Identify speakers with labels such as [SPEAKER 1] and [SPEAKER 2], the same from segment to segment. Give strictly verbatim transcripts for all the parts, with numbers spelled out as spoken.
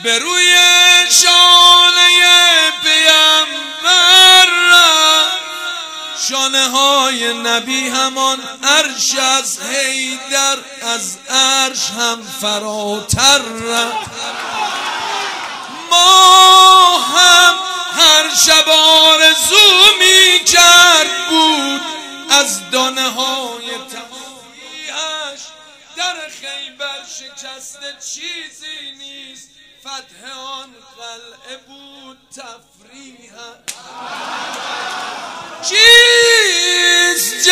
[SPEAKER 1] به روی شانه پیامبر رفت. شانه های نبی همان عرش از حیدر، از عرش هم فراتر رفت. ما هم هر شب آرزو می کرد بود از دانه های تمامیش در خیبر شکسته چیزی نیست، فتح آن قلعه بود تفریحا. چیست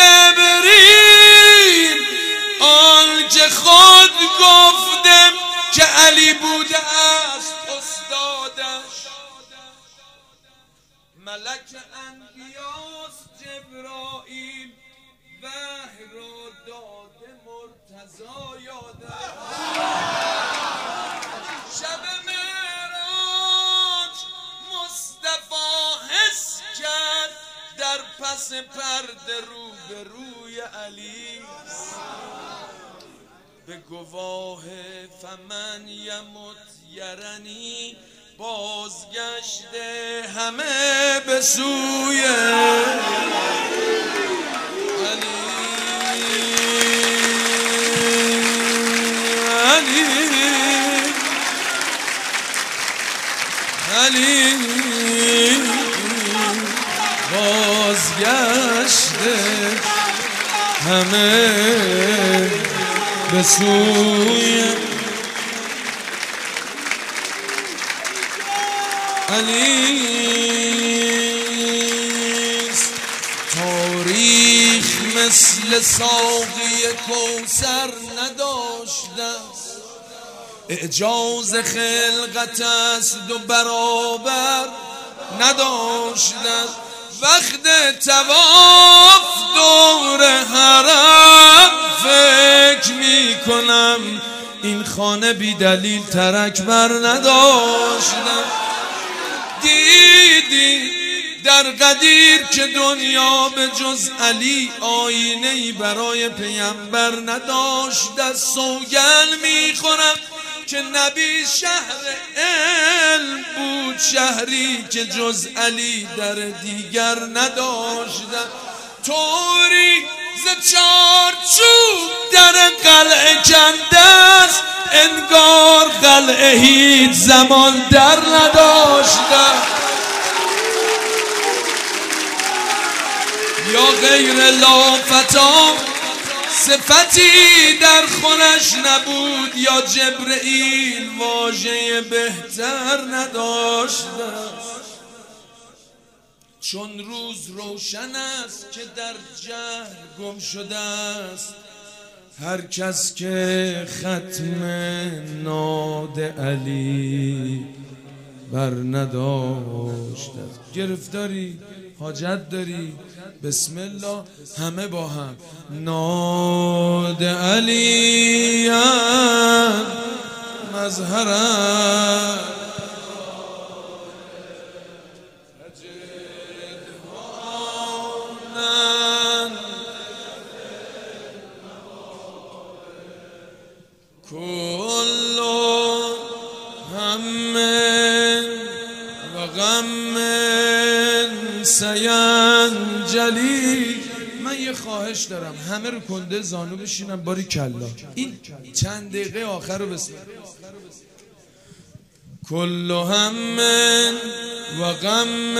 [SPEAKER 1] جبریل آن که خود گفتم که علی بوده است استادش؟ ملک انبیاست جبرائیل، وحی را داده مرتضی یادش. شب معراج مصطفی حس کرد در پس پرده رو به روی علی. به گواه فمن یمت یرنی بازگشته همه به سوی علی. علی علی بازگشته همه به سوی علیست. تاریخ مثل ساقی کوثر نداشته، اعجاز خلقت است و برابر نداشته. وقت تواف دور حرم فکر می کنم این خانه بی دلیل ترک بر نداشتم. دیدی در قدیر که دنیا به جز علی آینه‌ای برای پیامبر نداشت. سوگند میخورم که نبی شهر علم بود، شهری که جز علی در دیگر نداشت. طوری ز چارچوب در قلعه کنده است، انگار قلعه هیچ زمان در نداشته. یا غیر لافتا صفتی در خونش نبود، یا جبرئیل واژه بهتر نداشته. چون روز روشن است که در جهل گم شده است، هر کس که ختم ناد علی بر نداشته. گرفتاری حاجت داری، بسم الله همه با هم. ناد علی مظهرم کل هم و غم سینجلی. من یه خواهش دارم، همه رو کنده زانو بشینم. باری کلا این چند دقیقه آخر رو بسید. کل هم و غم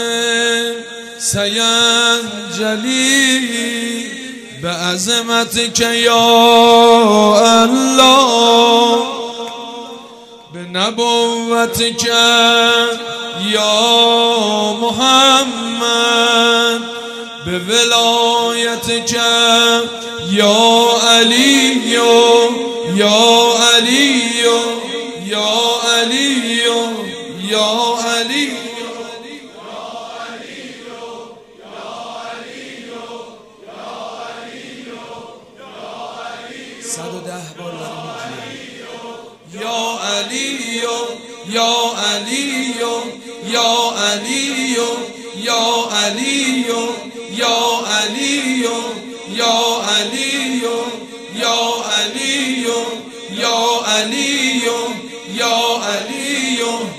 [SPEAKER 1] سینجلی به عظمت که یا الله، به نبوت که یا محمد، به ولایت که یا علی یا علی یا علی یا علی. صد و ده بار یا علی یا علی یا علی یا علی یا علی یا علی یا علی یا علی یا علی